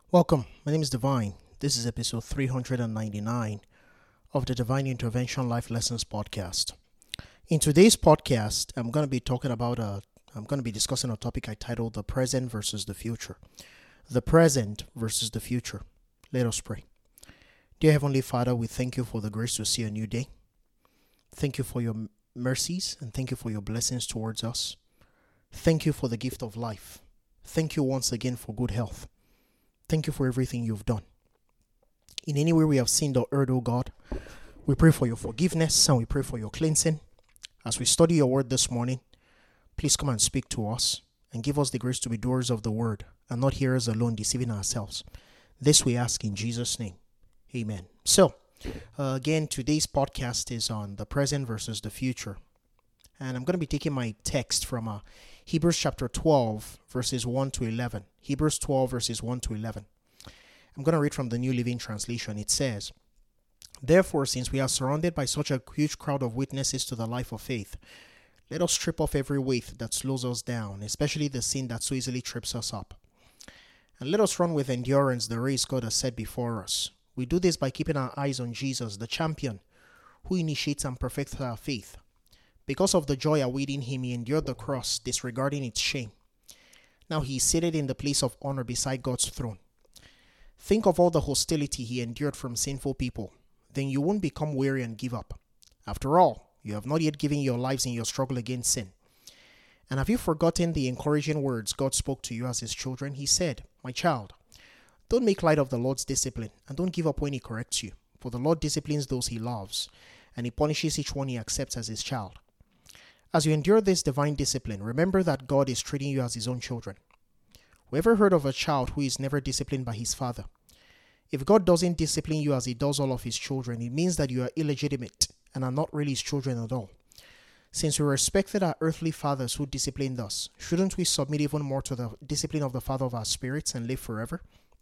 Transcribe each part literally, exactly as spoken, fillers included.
Welcome, my name is Divine. This is episode three hundred ninety-nine of the Divine Intervention Life Lessons podcast. In today's podcast, I'm going to be talking about a, I'm going to be discussing a topic I titled The Present versus the Future. The Present versus the Future. Let us pray. Dear Heavenly Father, we thank you for the grace to see a new day. Thank you for your mercies and thank you for your blessings towards us. Thank you for the gift of life. Thank you once again for good health. Thank you for everything you've done. In any way we have sinned or erred, O God, we pray for your forgiveness and we pray for your cleansing. As we study your word this morning, please come and speak to us and give us the grace to be doers of the word and not hearers alone, deceiving ourselves. This we ask in Jesus' name. Amen. So, uh, again, today's podcast is on the present versus the future. And I'm going to be taking my text from uh, Hebrews chapter twelve, verses one to eleven. Hebrews twelve, verses one to eleven. I'm going to read from the New Living Translation. It says, "Therefore, since we are surrounded by such a huge crowd of witnesses to the life of faith, let us strip off every weight that slows us down, especially the sin that so easily trips us up. And let us run with endurance the race God has set before us. We do this by keeping our eyes on Jesus, the champion, who initiates and perfects our faith. Because of the joy awaiting him, he endured the cross, disregarding its shame. Now he is seated in the place of honor beside God's throne. Think of all the hostility he endured from sinful people. Then you won't become weary and give up. After all, you have not yet given your lives in your struggle against sin. And have you forgotten the encouraging words God spoke to you as his children? He said, 'My child, don't make light of the Lord's discipline, and don't give up when he corrects you. For the Lord disciplines those he loves, and he punishes each one he accepts as his child.' As you endure this divine discipline, remember that God is treating you as his own children. Whoever heard of a child who is never disciplined by his father? If God doesn't discipline you as he does all of his children, it means that you are illegitimate and are not really his children at all. Since we respected our earthly fathers who disciplined us, shouldn't we submit even more to the discipline of the Father of our spirits and live forever?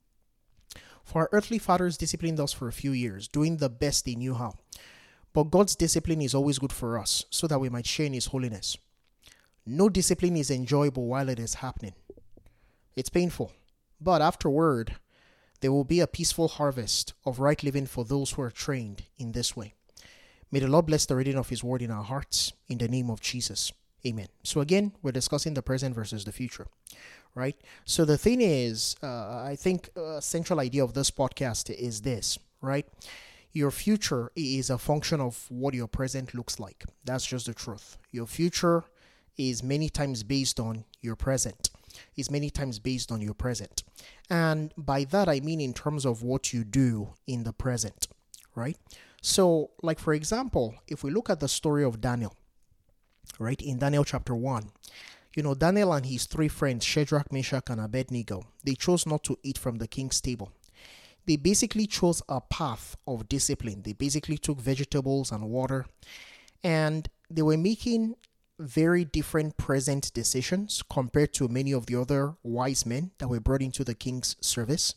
For our earthly fathers disciplined us for a few years, doing the best they knew how. But God's discipline is always good for us, so that we might share in his holiness. No discipline is enjoyable while it is happening. It's painful, but afterward, there will be a peaceful harvest of right living for those who are trained in this way. May the Lord bless the reading of his word in our hearts, in the name of Jesus. Amen. So again, we're discussing the present versus the future, right? So the thing is, uh, I think a central idea of this podcast is this, right? Your future is a function of what your present looks like. That's just the truth. Your future is many times based on your present. Is many times based on your present. And by that, I mean in terms of what you do in the present, right? So, like for example, if we look at the story of Daniel, right, in Daniel chapter one, you know, Daniel and his three friends, Shadrach, Meshach, and Abednego, they chose not to eat from the king's table. They basically chose a path of discipline. They basically took vegetables and water, and they were making very different present decisions compared to many of the other wise men that were brought into the king's service.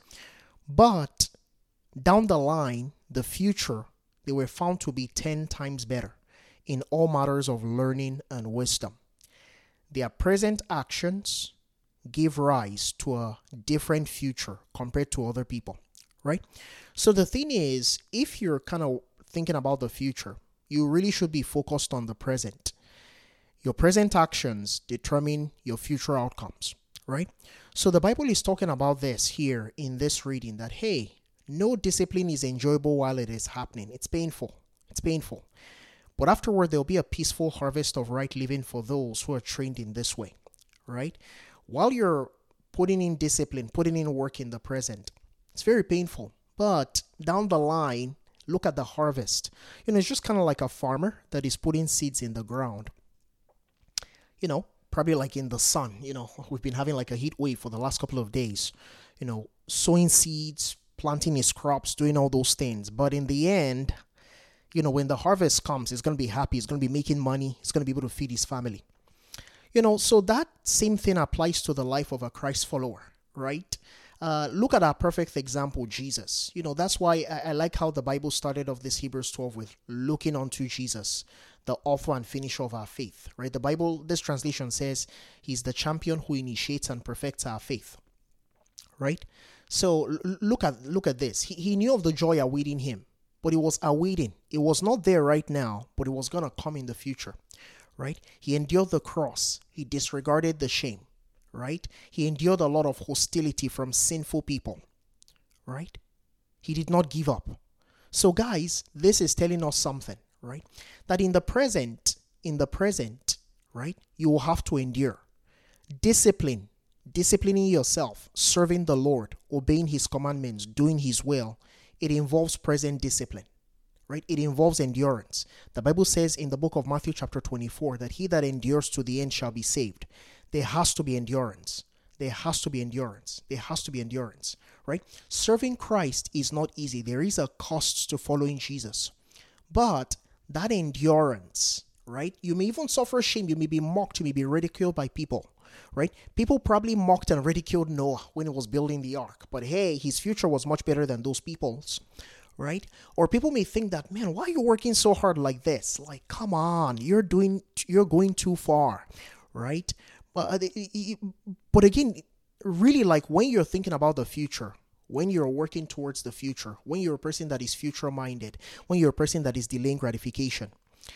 But down the line, the future, they were found to be ten times better in all matters of learning and wisdom. Their present actions gave rise to a different future compared to other people. Right? So the thing is, if you're kind of thinking about the future, you really should be focused on the present. Your present actions determine your future outcomes, right? So the Bible is talking about this here in this reading that, hey, no discipline is enjoyable while it is happening. It's painful. It's painful. But afterward, there'll be a peaceful harvest of right living for those who are trained in this way, right? While you're putting in discipline, putting in work in the present, it's very painful, but down the line, look at the harvest. You know, it's just kind of like a farmer that is putting seeds in the ground. You know, probably like in the sun. You know, we've been having like a heat wave for the last couple of days. You know, sowing seeds, planting his crops, doing all those things. But in the end, you know, when the harvest comes, he's going to be happy. He's going to be making money. He's going to be able to feed his family. You know, so that same thing applies to the life of a Christ follower, right? Uh, look at our perfect example, Jesus. You know, that's why I, I like how the Bible started off this Hebrews twelve with looking unto Jesus, the author and finisher of our faith, right? The Bible, this translation says, he's the champion who initiates and perfects our faith, right? So l- look at look at this. He, he knew of the joy awaiting him, but it was awaiting. It was not there right now, but it was going to come in the future, right? He endured the cross. He disregarded the shame, right? He endured a lot of hostility from sinful people, right? He did not give up. So guys, this is telling us something, right? That in the present, in the present, right, you will have to endure. Discipline, disciplining yourself, serving the Lord, obeying his commandments, doing his will. It involves present discipline, right? It involves endurance. The Bible says in the book of Matthew chapter twenty-four that he that endures to the end shall be saved. There has to be endurance. There has to be endurance. There has to be endurance, right? Serving Christ is not easy. There is a cost to following Jesus. But that endurance, right? You may even suffer shame. You may be mocked. You may be ridiculed by people, right? People probably mocked and ridiculed Noah when he was building the ark. But hey, his future was much better than those people's, right? Or people may think that, man, why are you working so hard like this? Like, come on, you're doing, you're going too far, right? But, but again, really, like when you're thinking about the future, when you're working towards the future, when you're a person that is future-minded, when you're a person that is delaying gratification,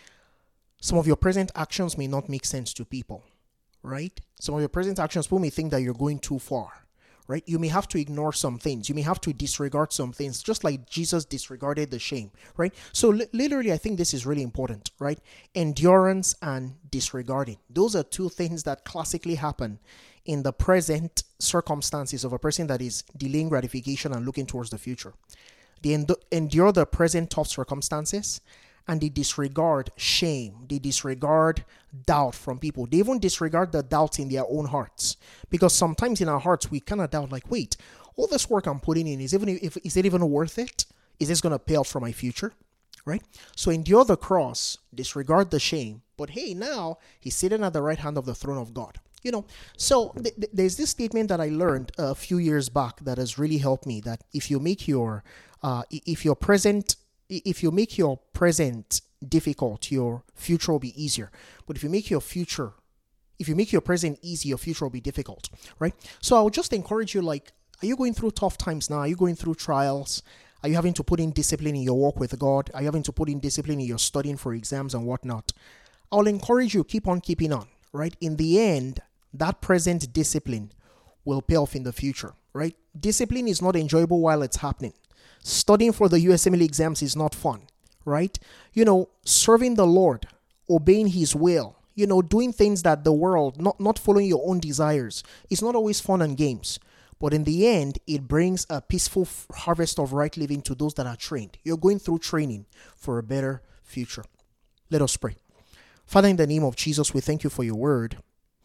some of your present actions may not make sense to people, right? Some of your present actions, people may think that you're going too far, right? You may have to ignore some things. You may have to disregard some things, just like Jesus disregarded the shame, right? So li- literally, I think this is really important, right? Endurance and disregarding. Those are two things that classically happen in the present circumstances of a person that is delaying gratification and looking towards the future. They end- endure the present tough circumstances, and they disregard shame. They disregard doubt from people. They even disregard the doubts in their own hearts. Because sometimes in our hearts, we kind of doubt, like, wait, all this work I'm putting in, is, even, if, is it even worth it? Is this going to pay off for my future? Right? So endure the cross, disregard the shame. But hey, now he's sitting at the right hand of the throne of God. You know, so th- th- there's this statement that I learned a few years back that has really helped me, that if you make your, uh, if your present If you make your present difficult, your future will be easier. But if you make your future, if you make your present easy, your future will be difficult, right? So I would just encourage you, like, are you going through tough times now? Are you going through trials? Are you having to put in discipline in your walk with God? Are you having to put in discipline in your studying for exams and whatnot? I'll encourage you, keep on keeping on, right? In the end, that present discipline will pay off in the future, right? Discipline is not enjoyable while it's happening. Studying for the U S M L E exams is not fun, right? You know, serving the Lord, obeying his will, you know, doing things that the world, not, not following your own desires, is not always fun and games. But in the end, it brings a peaceful f- harvest of right living to those that are trained. You're going through training for a better future. Let us pray. Father, in the name of Jesus, we thank you for your word.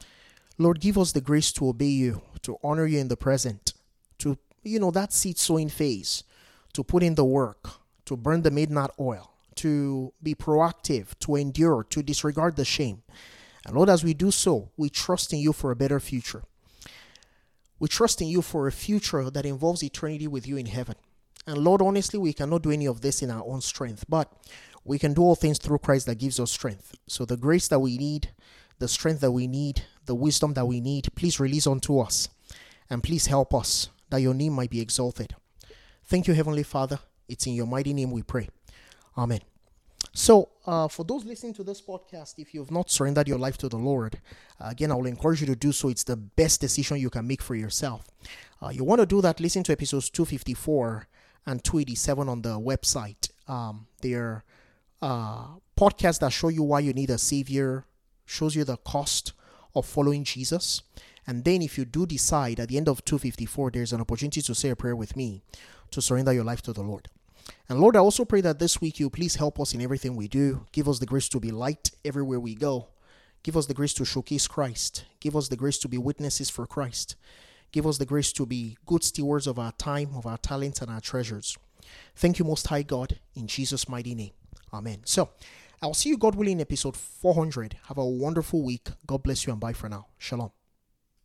Lord, give us the grace to obey you, to honor you in the present, to, you know, that seed sowing phase, to put in the work, to burn the midnight oil, to be proactive, to endure, to disregard the shame. And Lord, as we do so, we trust in you for a better future. We trust in you for a future that involves eternity with you in heaven. And Lord, honestly, we cannot do any of this in our own strength, but we can do all things through Christ that gives us strength. So the grace that we need, the strength that we need, the wisdom that we need, please release unto us. And please help us that your name might be exalted. Thank you, Heavenly Father. It's in your mighty name we pray. Amen. So, uh, for those listening to this podcast, if you have not surrendered your life to the Lord, uh, again, I will encourage you to do so. It's the best decision you can make for yourself. Uh, you want to do that, listen to episodes two fifty-four and two eighty-seven on the website. Um, they're uh, podcasts that show you why you need a Savior, shows you the cost of following Jesus. And then if you do decide at the end of two fifty-four, there's an opportunity to say a prayer with me to surrender your life to the Lord. And Lord, I also pray that this week you please help us in everything we do. Give us the grace to be light everywhere we go. Give us the grace to showcase Christ. Give us the grace to be witnesses for Christ. Give us the grace to be good stewards of our time, of our talents, and our treasures. Thank you, Most High God, in Jesus' mighty name. Amen. So, I'll see you, God willing, in episode four hundred. Have a wonderful week. God bless you and bye for now. Shalom.